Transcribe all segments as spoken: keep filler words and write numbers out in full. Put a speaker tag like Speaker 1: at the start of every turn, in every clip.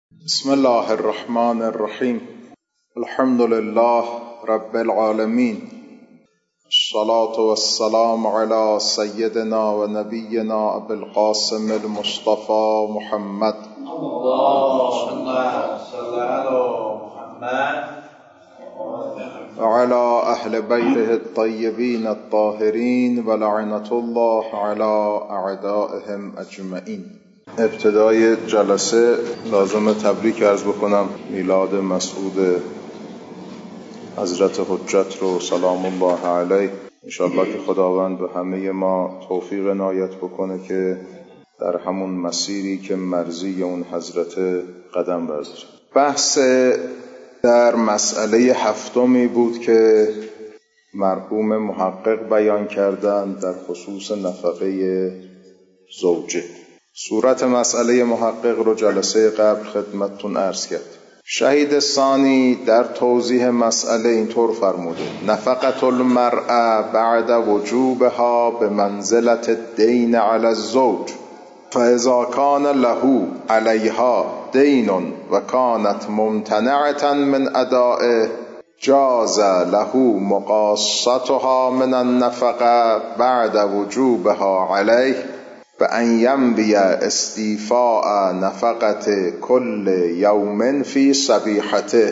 Speaker 1: بسم الله الرحمن الرحیم. الحمد لله رب العالمین، الصلاة والسلام علی سیدنا و نبینا ابی القاسم المصطفى محمد.
Speaker 2: اللهم صل علی محمد
Speaker 1: و علی اهل بیته الطیبین الطاهرین و لعنة الله علی اعدائهم اجمعین. ابتدای جلسه لازم تبریک عرض بکنم میلاد مسعود حضرت حجت رو سلام الله علیه. انشاءالله که خداوند به همه ما توفیق عنایت بکنه که در همون مسیری که مرضی اون حضرت قدم برداریم. بحث در مسئله هفتمی بود که مرحوم محقق بیان کردند در خصوص نفقه زوجه. صورت مسئله محقق رو جلسه قبل خدمتتون عرض کرد. شهید ثانی در توضیح مسئله اینطور فرموده: نفقت المرأة بعد وجوبها به منزلت الدین علی الزوج، فاذا کان له علیها دین و کانت ممتنعة من ادائه جاز له مقاصتها من النفقه بعد وجوبها علیه به ان ینوی استیفاء نفقت کل یوم فی صبیحته.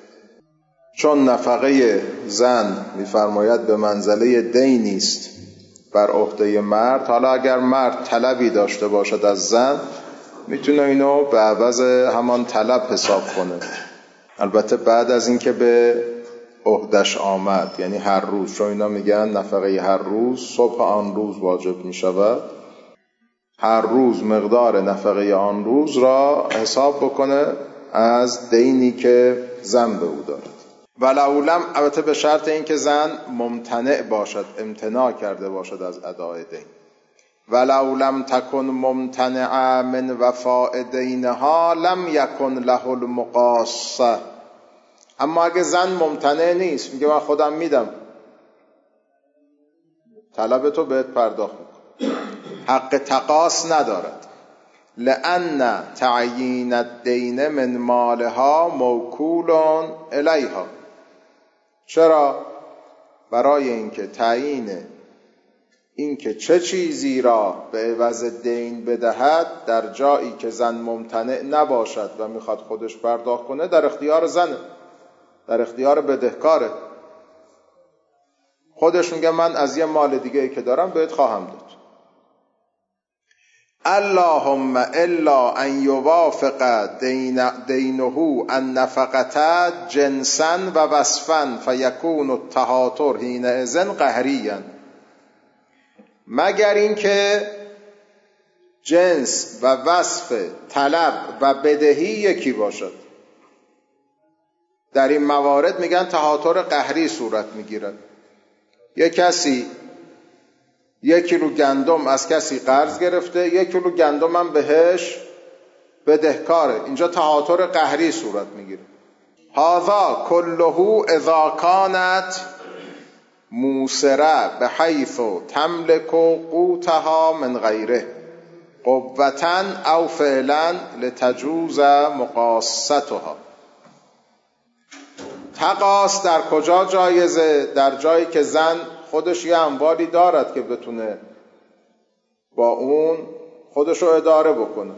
Speaker 1: چون نفقه زن می‌فرماید به منزله دینی است بر عهده مرد، حالا اگر مرد طلبی داشته باشد از زن میتونه اینو به عوض همان طلب حساب کنه، البته بعد از اینکه به عهدش آمد، یعنی هر روز، چون اینا میگن نفقه هر روز صبح آن روز واجب میشود، هر روز مقدار نفقه آن روز را حساب بکنه از دینی که زن به او دارد. ولو لم، البته به شرط اینکه زن ممتنع باشد، امتناع کرده باشد از ادای دین. ولو لم تکن ممتنع من وفاء دینها لم یکن له المقاصه. اما اگه زن ممتنع نیست، میگه من خودم میدم، طلب تو بهت پرداخت میکنم، حق تقاص ندارد. لأن تعیین الدین من مالها موکول الیها. چرا؟ برای اینکه تعیین اینکه چه چیزی را به عوض دین بدهد در جایی که زن ممتنع نباشد و میخواد خودش پرداخت کنه در اختیار زنه، در اختیار بدهکاره. خودش میگه من از یه مال دیگه که دارم بهت خواهم داد. اللهم الا ان یوافق دین دینه النفقه جنسا و وصفا فیکون التهاتر حینئذ قهریا. مگر اینکه جنس و وصف طلب و بدهی یکی باشد، در این موارد میگن تهاتر قهری صورت میگیرد. یک کسی یک کیلو گندم از کسی قرض گرفته، یک کیلو گندم هم بهش بدهکاره، اینجا تهاتر قهری صورت میگیره. هذا کله اذا کانت موسره بحیث تملک قوتها من غیره قوة او فعلا لتجوز مقاصتها. تقاص در کجا جایزه؟ در جایی که زن خودش یه اموالی دارد که بتونه با اون خودشو اداره بکنه.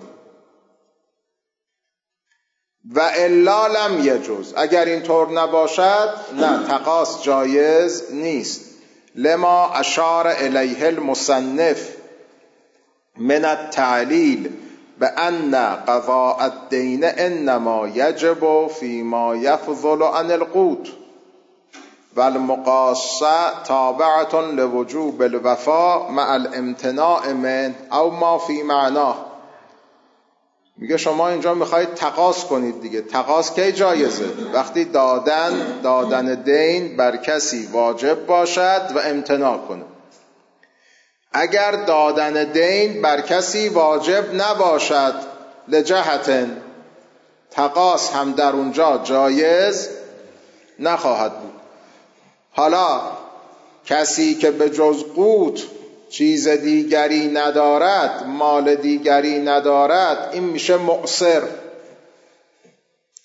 Speaker 1: و الا لم یجوز، اگر اینطور نباشد نه، تقاص جایز نیست. لما اشار الیه المصنف من التعلیل بأن قضاء الدین انما یجب فیما یفضل عن القوت والمقاصه تابعة لوجوب الوفاء مع الامتناع من او ما فی معناه. میگه شما اینجا میخواید تقاص کنید دیگه. تقاص کی جایزه؟ وقتی دادن دادن دین بر کسی واجب باشد و امتناع کنه. اگر دادن دین بر کسی واجب نباشد لجهت، تقاص هم در اونجا جایز نخواهد بود. حالا کسی که به جز قوت چیز دیگری ندارد، مال دیگری ندارد، این میشه معسر.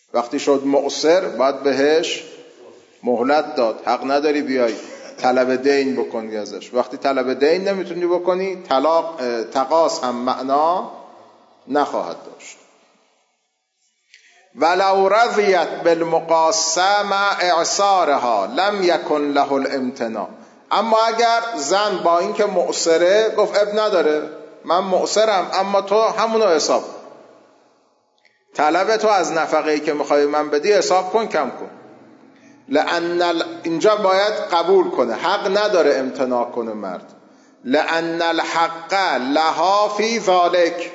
Speaker 1: وقتی شد معسر باید بهش مهلت داد. حق نداری بیای طلب دین بکنی ازش. وقتی طلب دین نمیتونی بکنی، طلاق تقاص هم معنا نخواهد داشت. ولو رضیت بالمقاصه مع اعصارها لم یکن له الامتناع. اما اگر زن با اینکه معسره گفت اب نداره من معسرم اما تو همونو حساب، طلب تو از نفقه‌ای که میخوای من بدی حساب کن، کم کن. لأن اینجا باید قبول کنه، حق نداره امتناع کنه مرد. لأن الحق لها فی ذلک.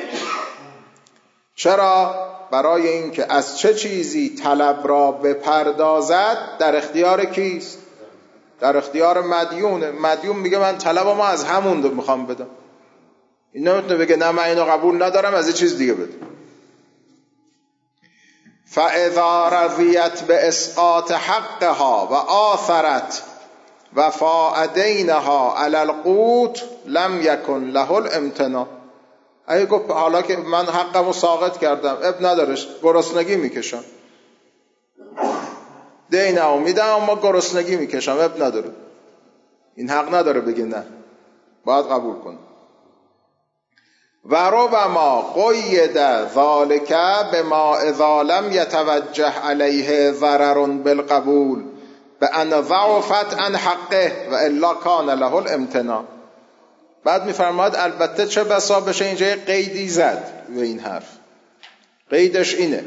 Speaker 1: چرا؟ برای اینکه از چه چیزی طلب را بپردازد در اختیار کیست؟ در اختیار مدیونه. مدیون میگه من طلبم از همون دو میخوام بدم. این نمیتونه بگه نه من اینو قبول ندارم از یه چیز دیگه بده. فاذا رضیت باسقاط حقها و آثرت وفاء دینها علی القوت لم یکن له الامتناع. اگه گفت حالا که من حقمو ساقط کردم اب ندارش، گرسنگی میکشم، دینمو میدم اما گرسنگی میکشم، اب نداره، این حق نداره بگه نه، باید قبول کنه. و ربما قید ذالک بما اذا لم یتوجه علیه ضرر بالقبول بان ضعفت عن حقه و الا کان له الامتناع. بعد میفرماد البته چه بسا بشه اینجا قیدی زد به این حرف. قیدش اینه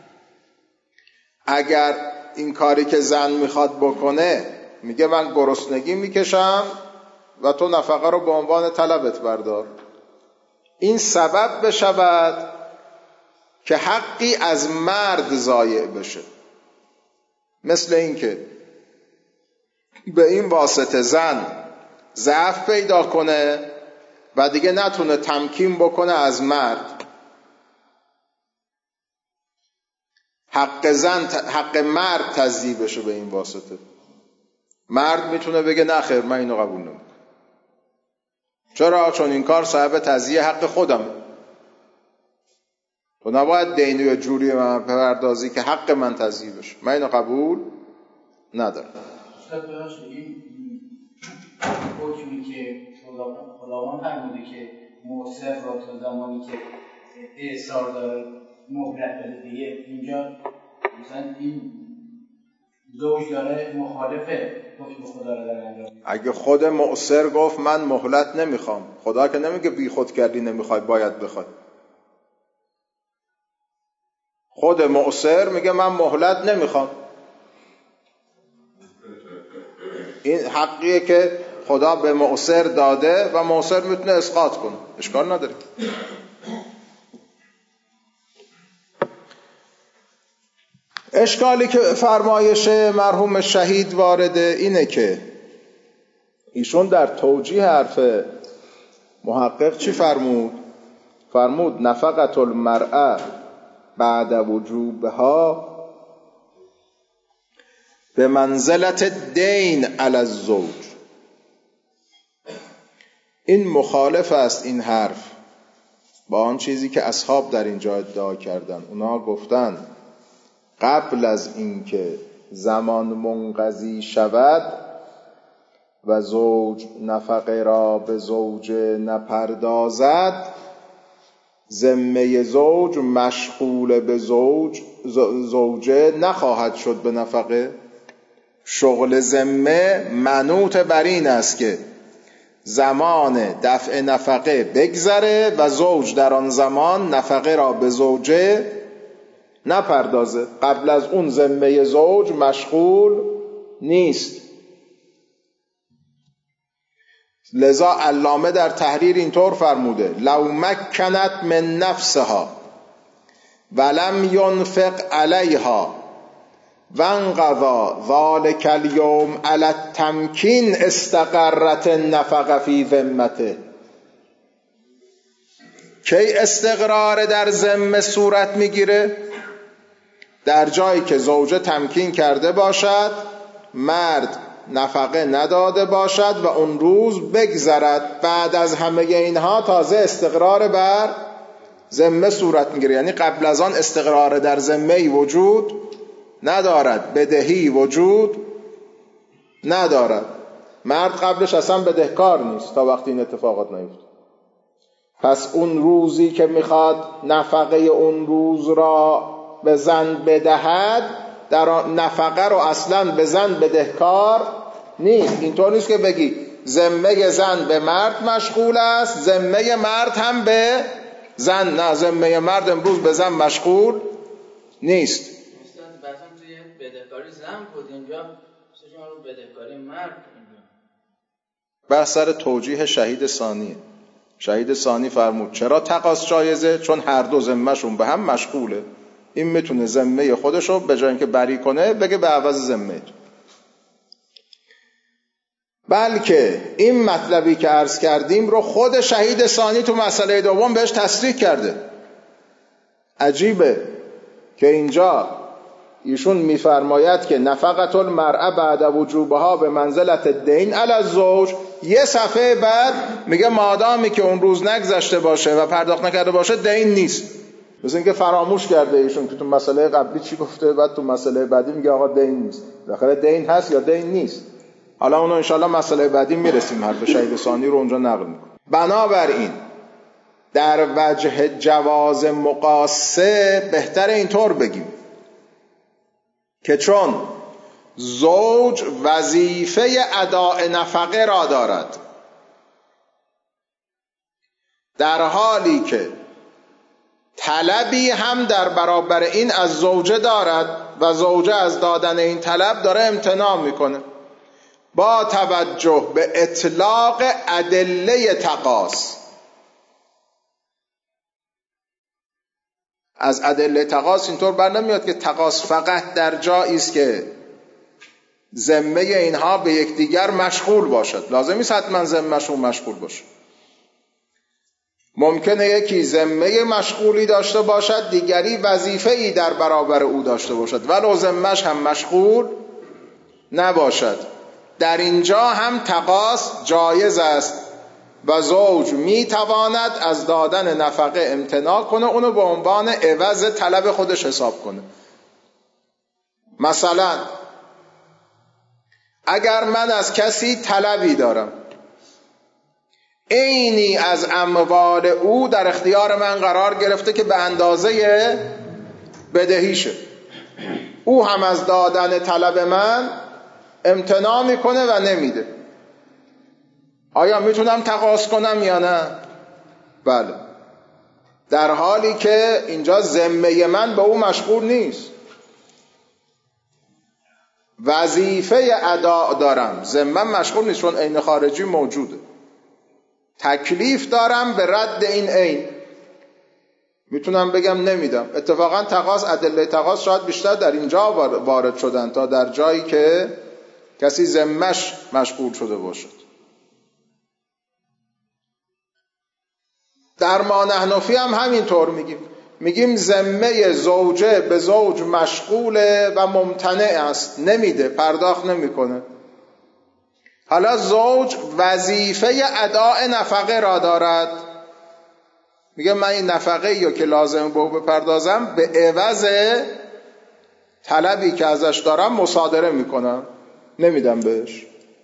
Speaker 1: اگر این کاری که زن میخواد بکنه میگه من گرسنگی میکشم و تو نفقه رو به عنوان طلبت بردار، این سبب بشود که حقی از مرد ضایع بشه، مثل این که به این واسطه زن ضعف پیدا کنه و دیگه نتونه تمکین بکنه از مرد، حق زن حق مرد تضییع بشه به این واسطه. مرد میتونه بگه نه خیر من اینو قبول نمیکنم. چرا؟ چون این کار صاحب تضییع حق خودم، تو نباید دینو یا جوری من پردازی که حق من تضییع بشه، من اینو قبول ندارم.
Speaker 3: استاد براش این حکمی که خداوند فرموده که معسر را تا زمانی که اعصار داره مهلت بده دیگه، اینجا مثلا این زوج داره مخالفه حکم خدا رو داره انجام.
Speaker 1: اگه خود معسر گفت من مهلت نمیخوام، خدا که نمیگه بی خود کردی نمیخوای باید بخوای. خود معسر میگه من مهلت نمیخوام، این حقیه که خدا به معسر داده و معسر میتونه اسقاط کنه، اشکال نداره. اشکالی که فرمایش مرحوم شهید وارده اینه که ایشون در توجیه حرف محقق چی فرمود؟ فرمود نفقت المرأة بعد وجوبها به منزلت دین علی الزوج. این مخالف است این حرف با آن چیزی که اصحاب در اینجا ادعا کردن. اونا گفتن قبل از اینکه زمان منقضی شود و زوج نفقه را به زوج نپردازد، ذمه زوج مشغول به زوج زوجه نخواهد شد به نفقه. شغل ذمه منوط بر این است که زمان دفع نفقه بگذره و زوج در آن زمان نفقه را به زوجه نپردازه. قبل از اون ذمه زوج مشغول نیست. لذا علامه در تحریر اینطور فرموده لو مکنت من نفسها ولم ينفق علیها وانقضى ذلك اليوم على التمکین استقرت النفقه فی ذمته. کی استقرار در ذمه صورت میگیره؟ در جایی که زوجه تمکین کرده باشد، مرد نفقه نداده باشد و اون روز بگذرد. بعد از همه اینها تازه استقرار بر ذمه صورت میگیره، یعنی قبل از آن استقرار در ذمه وجود ندارد، بدهی وجود ندارد. مرد قبلش اصلا بدهکار نیست تا وقتی این اتفاقات نیفته. پس اون روزی که میخواد نفقه اون روز را به زن بدهد، در نفقه رو اصلا به زن بدهکار نیست. اینطور نیست که بگی ذمه زن به مرد مشغول است، ذمه مرد هم به زن. نه، ذمه مرد امروز به زن مشغول نیست.
Speaker 4: مثلا بعضا توی بدهکاری زن بود، اینجا شما رو بدهکاری مرد. اینجا
Speaker 1: بر سر توجیه شهید ثانیه. شهید ثانی فرمود چرا تقاص جایزه؟ چون هر دو ذمه‌شون به هم مشغوله. این میتونه ذمه خودشو به جای اینکه بری کنه بگه به عوض ذمه. بلکه این مطلبی که عرض کردیم رو خود شهید ثانی تو مسئله دوم بهش تصریح کرده. عجیبه که اینجا ایشون میفرماید که نفقت المرأه بعد وجوبها به منزلت دین علی الزوج. یه صفحه بعد میگه مادامی که اون روز نگذشته باشه و پرداخت نکرده باشه دین نیست. مثل اینکه فراموش کرده ایشون که تو مسئله قبلی چی گفته، بعد تو مسئله بعدی میگه آقا دین نیست. داخل دین هست یا دین نیست؟ حالا اونو انشالله مسئله بعدی میرسیم، حرف شهید ثانی رو اونجا نقل میکنه. بنابراین در وجه جواز مقاسه بهتر اینطور بگیم که چون زوج وظیفه اداء نفقه را دارد، در حالی که طلبی هم در برابر این از زوجه دارد و زوجه از دادن این طلب داره امتناع میکنه، با توجه به اطلاق ادله تقاص. از ادله تقاص اینطور بر نمیاد که تقاص فقط در جایی است که ذمه اینها به یکدیگر مشغول باشد. لازم نیست حتما ذمه‌شون مشغول باشه. ممکنه یکی ذمه مشغولی داشته باشد، دیگری وظیفه‌ای در برابر او داشته باشد ولو ذمه‌ش هم مشغول نباشد. در اینجا هم تقاص جایز است و زوج میتواند از دادن نفقه امتناع کنه، اونو به عنوان عوض طلب خودش حساب کنه. مثلا اگر من از کسی طلبی دارم، عینی از اموال او در اختیار من قرار گرفته که به اندازه بدهیشه، او هم از دادن طلب من امتناع میکنه و نمیده، آیا میتونم تقاص کنم یا نه؟ بله، در حالی که اینجا ذمه من به او مشغول نیست، وظیفه ادا دارم، ذمه مشغول نیست چون عین خارجی موجوده، تکلیف دارم به رد این عین، میتونم بگم نمیدم. اتفاقا تقاص، ادله تقاص شاید بیشتر در اینجا وارد شدن تا در جایی که کسی ذمه‌اش مشغول شده باشد. در ما نحنفی هم همینطور میگیم، میگیم ذمه زوجه به زوج مشغوله و ممتنع است، نمیده، پرداخت نمیکنه. حالا زوج وظیفه اداء نفقه را دارد، میگه من این نفقه یا که لازم به بپردازم به عوض طلبی که ازش دارم مصادره میکنم، نمیدم بهش،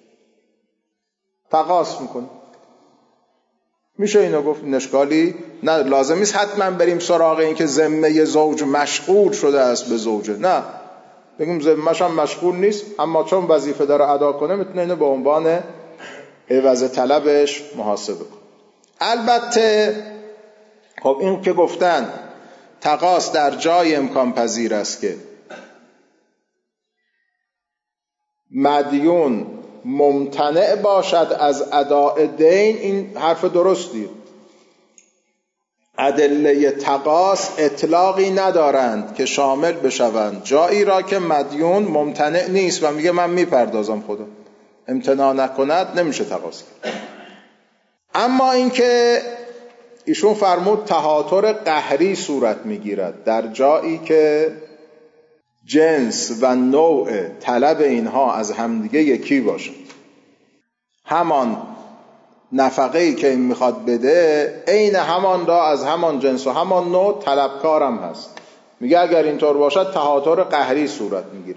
Speaker 1: تقاص میکنم. میشه اینو گفت نشکالی؟ نه، لازم نیست حتما بریم سراغ این که ذمه زوج مشغول شده است به زوجه، نه، بگیم ذمه‌ش هم مشغول نیست اما چون وظیفه داره ادا کنه میتونه اینو به عنوان عوض طلبش محاسبه کنه. البته خب این که گفتن تقاص در جای امکان پذیر است که مدیون ممتنع باشد از اداء دین، این حرف درستی. ادله تقاص اطلاقی ندارند که شامل بشوند جایی را که مدیون ممتنع نیست و میگه من میپردازم، خدا امتناع نکند نمیشه تقاص کرد. اما اینکه ایشون فرمود تهاتر قهری صورت میگیرد در جایی که جنس و نوع طلب اینها از همدیگه یکی باشد، همان نفقه‌ای که این میخواد بده عین همان را از همان جنس و همان نوع طلبکارم هست. میگه اگر اینطور باشد تهاتر قهری صورت میگیره.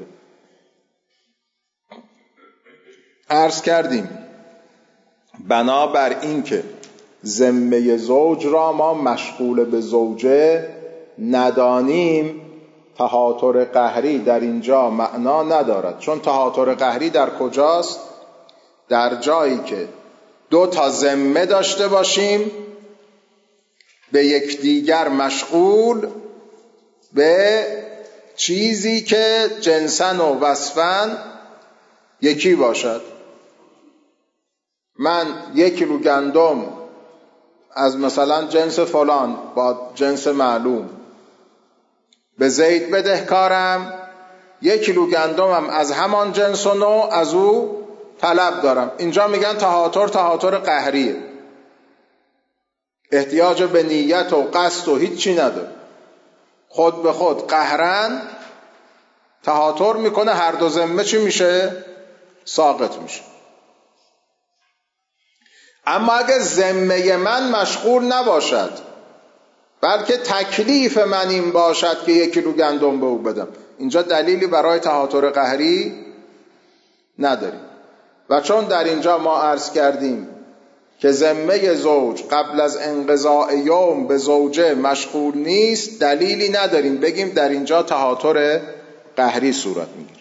Speaker 1: عرض کردیم بنابر این که ذمه زوج را ما مشغول به زوجه ندانیم، تهاتر قهری در اینجا معنا ندارد. چون تهاتر قهری در کجاست؟ در جایی که دو تا ذمه داشته باشیم، به یکدیگر مشغول به چیزی که جنسن و وصفن یکی باشد. من یک کیلو گندم از مثلا جنس فلان با جنس معلوم به زید بدهکارم، یک کیلو گندمم از همان جنس و نوع از او طلب دارم. اینجا میگن تهاتر تهاتر قهریه، احتیاج به نیت و قصد و هیچ چی نداره، خود به خود قهرن تهاتر میکنه، هر دو ذمه چی میشه؟ ساقط میشه. اما اگه ذمه من مشغول نباشد، بلکه تکلیف من این باشد که یک کیلو گندم به او بدم، اینجا دلیلی برای تهاتر قهری نداریم. و چون در اینجا ما عرض کردیم که ذمه زوج قبل از انقضاء یوم به زوجه مشغول نیست، دلیلی نداریم بگیم در اینجا تهاتر قهری صورت میگیره.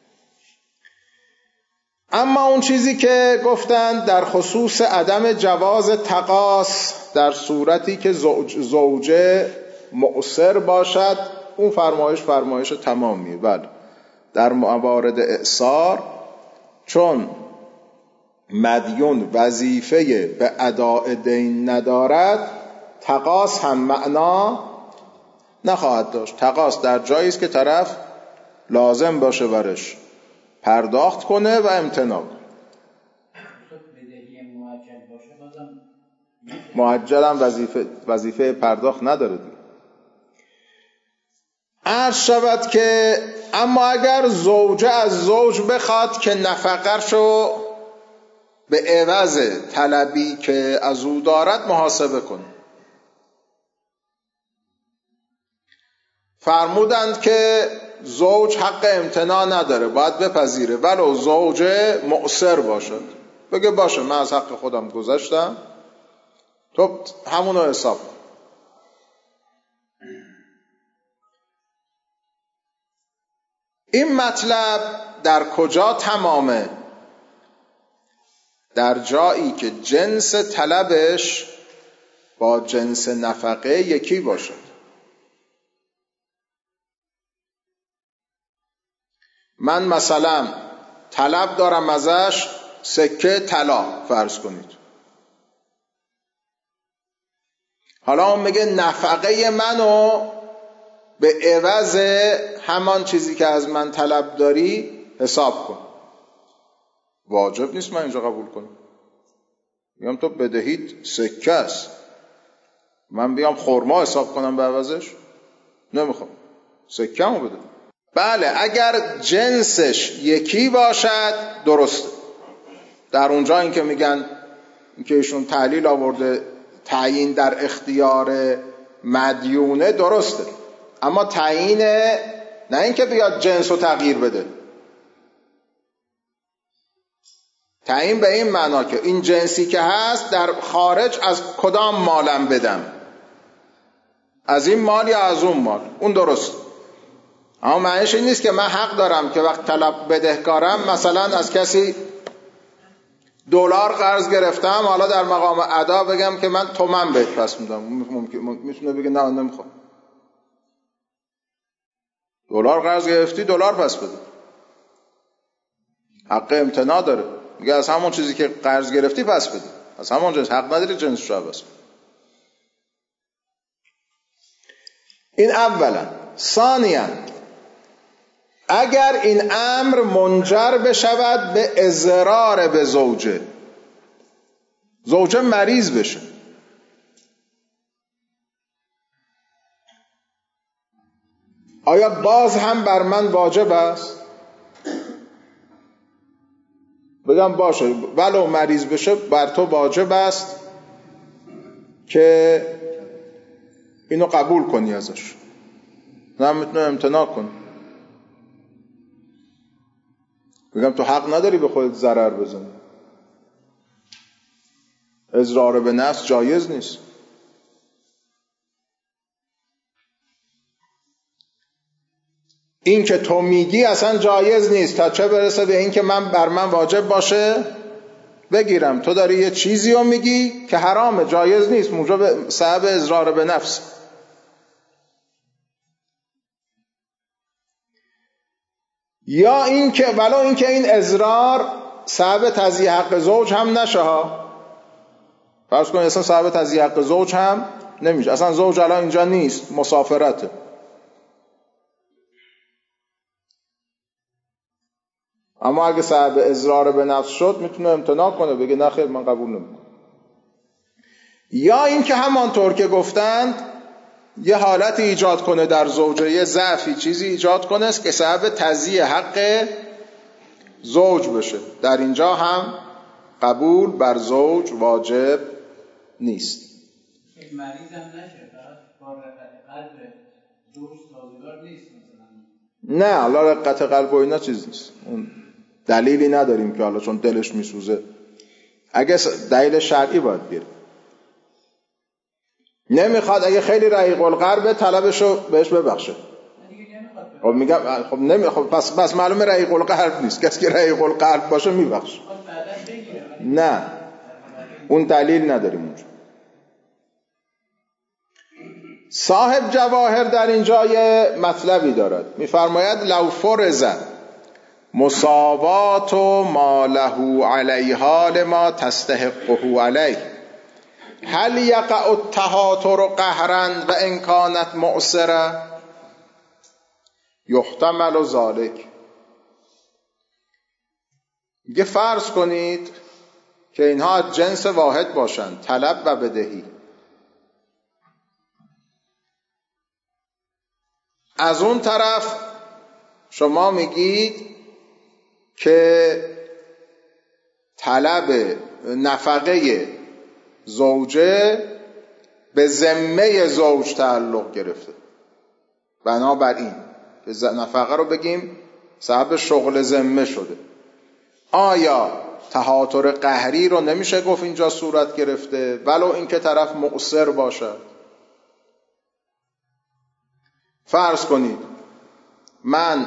Speaker 1: اما اون چیزی که گفتن در خصوص عدم جواز تقاص در صورتی که زوج زوجه مؤثر باشد، اون فرمایش فرمایش تمامیه. بله، در موارد اعسار چون مدیون وظیفه به اداء دین ندارد، تقاص هم معنا نخواهد داشت. تقاص در جایی است که طرف لازم باشه برش پرداخت کنه و امتناع کنه. معجل هم وظیفه وظیفه پرداخت نداره دیگه. عرض شود که اما اگر زوجه از زوج بخواد که نفقه‌شو به عوض طلبی که از او دارد محاسبه کنه، فرمودند که زوج حق امتناع نداره، باید بپذیره ولو زوجه مؤثر باشد. بگه باشه من از حق خودم گذشتم، تو همونو حساب کن. این مطلب در کجا تمامه؟ در جایی که جنس طلبش با جنس نفقه یکی باشد. من مثلا طلب دارم ازش سکه طلا فرض کنید، حالا اون میگه نفقه منو به عوض همان چیزی که از من طلب داری حساب کن. واجب نیست من اینجا قبول کنم. میگم تو بدهیت سکه است، من بیام خرما حساب کنم به عوضش؟ نمیخوام، سکه همو بده. بله اگر جنسش یکی باشد درسته. در اونجا این که میگن این که ایشون تعلیل آورده تعیین در اختیار مدیونه درسته، اما تعیین نه این که بیاد جنس رو تغییر بده، تعیین به این معنا که این جنسی که هست در خارج از کدام مالم بدم، از این مال یا از اون مال، اون درست. اما معنیش این نیست که من حق دارم که وقت طلب بدهکارم مثلا از کسی دلار قرض گرفتم، حالا در مقام ادا بگم که من تومن بهت پس میدم. ممکن میتونه بگه نه من نمیخوام. دلار قرض گرفتی دلار پس بده، حق امتناع داره. میگه از همون چیزی که قرض گرفتی پس بده، از همون جنس، حق نداری جنسش رو عوض. این اولا. ثانیاً اگر این امر منجر بشود به اضرار به زوجه، زوجه مریض بشه، آیا باز هم بر من واجب است؟ بگم باشه ولو مریض بشه بر تو واجب است که اینو قبول کنی ازش، نه میتونه امتناع کنی. بگم تو حق نداری به خودت ضرر بزنی. اضرار به نفس جایز نیست. این که تو میگی اصلا جایز نیست تا چه برسه به این که من بر من واجب باشه بگیرم. تو داری یه چیزی رو میگی که حرامه، جایز نیست، موجب سبب اضرار به نفس. یا این که ولو این که این اضرار سبب تضییع حق زوج هم نشه ها. فرض کن اصلا سبب تضییع حق زوج هم نمیشه، اصلا زوج الان اینجا نیست، مسافرته. اما اگه سبب اضرار به نفس شد میتونه امتناع کنه، بگه نه خیر من قبول نمیکنم. یا این که همانطور که گفتند یه حالتی ایجاد کنه در زوجه، یه ضعفی چیزی ایجاد کنه که سبب تضییع حق زوج بشه. در اینجا هم قبول بر زوج واجب نیست.
Speaker 3: مریض هم نشه، فقط با رقت قلب زوج سازگار نیست مثلا.
Speaker 1: نه حالا رقت قلب و اینا چیز نیست، اون دلیلی نداریم که حالا چون دلش میسوزه. اگه دلیل شرعی باید بیاره. نمیخواد، اگه خیلی رقیق القلب طلبشو بهش ببخشه. خب میگم خب نمی خب پس بس معلومه رقیق القلب نیست. کسی که رقیق القلب باشه میبخشه. نه اون دلیل نداریم اونجا. صاحب جواهر در اینجا یه مطلبی دارد، میفرماید لو فرض مساوات ما له علیها لما تستحقه علیه هل یقع التهاتر قهرا و ان کانت معسره یحتمل ذلک. میگه فرض کنید که اینها از جنس واحد باشند، طلب و بدهی. از اون طرف شما میگید که طلب نفقه زوجه به ذمه زوج تعلق گرفته، بنابراین که نفقه رو بگیم سبب شغل ذمه شده. آیا تهاتر قهری رو نمیشه گفت اینجا صورت گرفته ولو این که طرف مؤثر باشد؟ فرض کنید من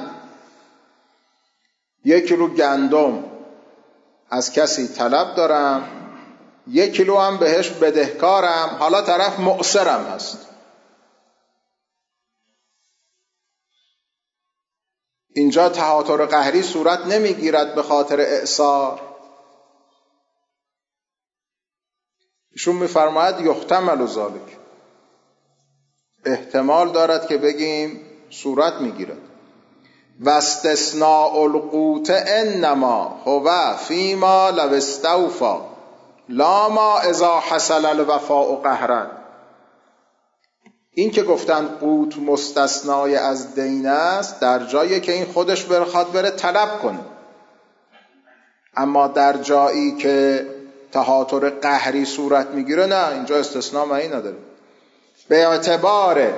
Speaker 1: یک کیلو گندم از کسی طلب دارم، یک کیلو هم بهش بدهکارم، حالا طرف مؤثرم هست. اینجا تهاتر قهری صورت نمیگیرد به خاطر اعسار. ایشون میفرماید یحتمل ذلک، احتمال دارد که بگیم صورت میگیرد. و استثناء القوت انما هو فیما لو استوفا لا ما اذا حصل الوفاء قهرا. این که گفتن قوت مستثنای از دین است در جایی که این خودش بخواد بره طلب کنه، اما در جایی که تهاتر قهری صورت میگیره نه، اینجا استثناء معنی نداره. به اعتبار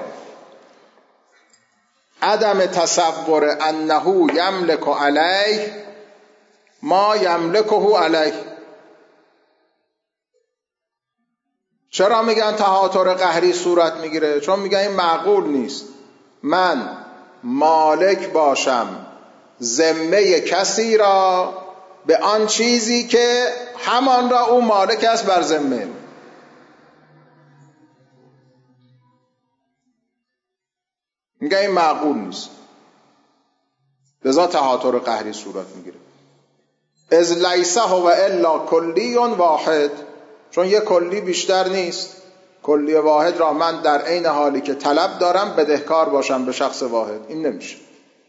Speaker 1: عدم تصور انه یملک علیه ما یملکه علیه. چرا میگن تهاتر قهری صورت میگیره؟ چون میگن این معقول نیست من مالک باشم ذمه کسی را به آن چیزی که همان را او مالک است بر ذمه. میگن این معقول نیست، لذا تهاتر قهری صورت میگیره. از لیسه هو الا کلی واحد، چون یه کلی بیشتر نیست. کلی واحد را من در عین حالی که طلب دارم بدهکار باشم به شخص واحد، این نمیشه.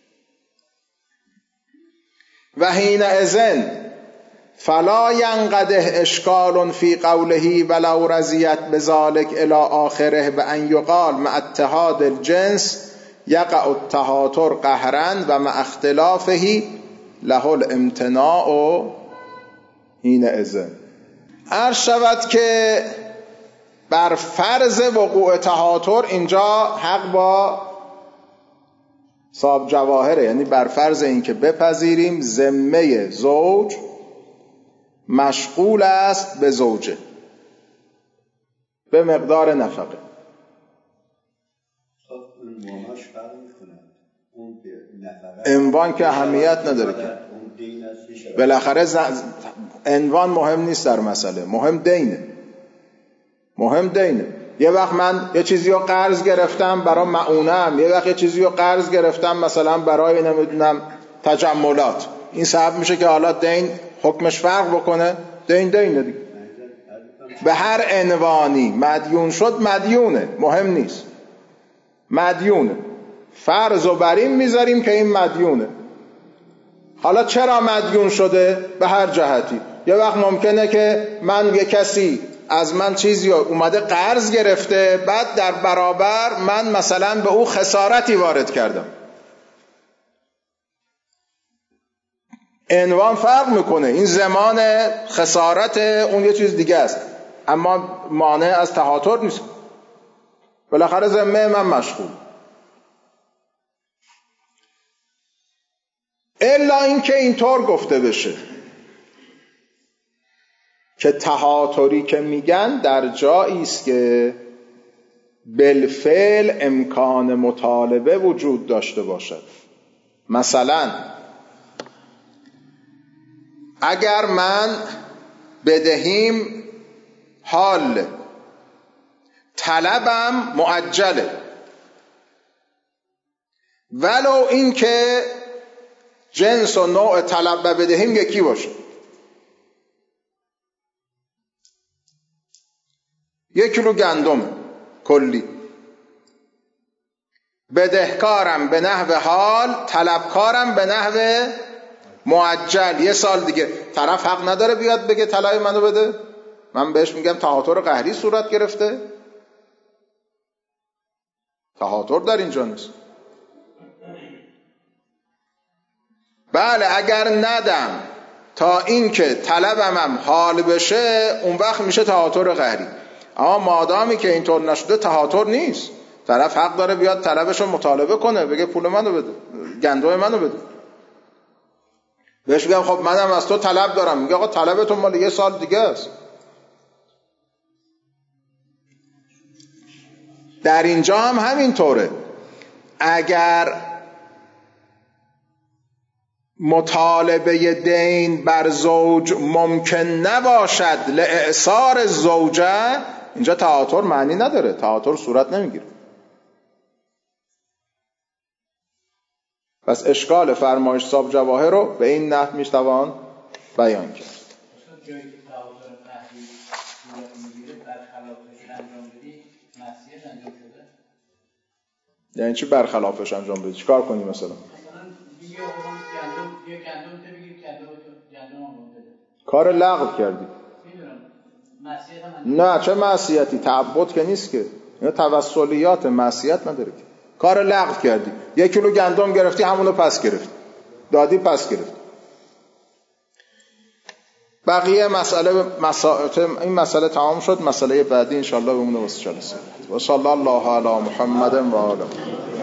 Speaker 1: و حین اذن فلا ینقده اشکال فی قوله ولو رضیت بذلک الی آخره و ان یقال مع اتحاد الجنس یقع التهاتر قهرا و مع اختلافه له الامتناع حین اذن. عرض شود که بر فرض وقوع تهاتر اینجا حق با صاحب جواهره، یعنی بر فرض این که بپذیریم ذمه زوج مشغول است به زوجه به مقدار نفقه. عنوان که اهمیت نداره که بالاخره ز... عنوان مهم نیست در مسئله، مهم دینه. مهم دینه. یه وقت من یه چیزی رو قرض گرفتم برای معونم، یه وقت یه چیزی رو قرض گرفتم مثلا برای نمیدونم تجملات، این سبب میشه که حالا دین حکمش فرق بکنه. دین دینه دیگه. به هر عنوانی مدیون شد مدیونه، مهم نیست، مدیونه. فرض و بر این میذاریم که این مدیونه. حالا چرا مدیون شده؟ به هر جهتی. یه وقت ممکنه که من یه کسی از من چیزی اومده قرض گرفته، بعد در برابر من مثلا به او خسارتی وارد کردم. عنوان فرق میکنه، این زمان خسارت اون یه چیز دیگه است، اما مانع از تهاتر نیست. بالاخره ذمه من مشغول. الا اینکه اینطور گفته بشه که تهاتری که میگن در جایی است که بالفعل امکان مطالبه وجود داشته باشد. مثلا اگر من بدهیم حال طلبم معجله، ولو این که جنس و نوع طلب و بدهیم یکی باشه، یک کیلو گندم کلی، بدهکارم به نحو حال، طلبکارم به نحو معجل. یه سال دیگه طرف حق نداره بیاد بگه طلای منو بده؟ من بهش میگم تهاتر قهری صورت گرفته. تهاتر در اینجا نیست. بله اگر ندم تا این که طلبم هم حال بشه، اون وقت میشه تهاتر قهری. اما مادامی که اینطور نشده تهاتر نیست. طرف حق داره بیاد طلبشو مطالبه کنه، بگه پول منو بده، گندم منو بده. بهش میگم خب منم از تو طلب دارم، میگه آقا طلبتون مال یه سال دیگه است. در اینجا هم همینطوره. اگر مطالبه دین بر زوج ممکن نباشد لاعصار زوجه، اینجا تهاتر معنی نداره، تهاتر صورت نمیگیره. پس اشکال فرمایش صاحب جواهر رو به این نحو میتوان بیان کرد.
Speaker 3: جایی که تهاتر قهری صورت میگیره برخلافش انجام بدی معصیت انجام شده؟
Speaker 1: یعنی چی برخلافش انجام بدی؟ چیکار کنی مثلا؟
Speaker 3: مثلا دیگه اون گندم یه گندم تو بگیر گندم گندم هم بده.
Speaker 1: کار لغو کردی.
Speaker 3: میدونم معصیت هم انجام.
Speaker 1: نه چه معصیتی؟ تعبد که نیست که. اینا توسلیات، معصیت نداره که. کار لغو کردی. یک کیلو گندم گرفتی، همونو پس گرفتی. دادی پس گرفتی. بقیه مسئله مسائل این مسئله تمام شد. مسئله بعدی ان شاء الله بمونه واسه جلسه. و صلی الله علی محمد و آله.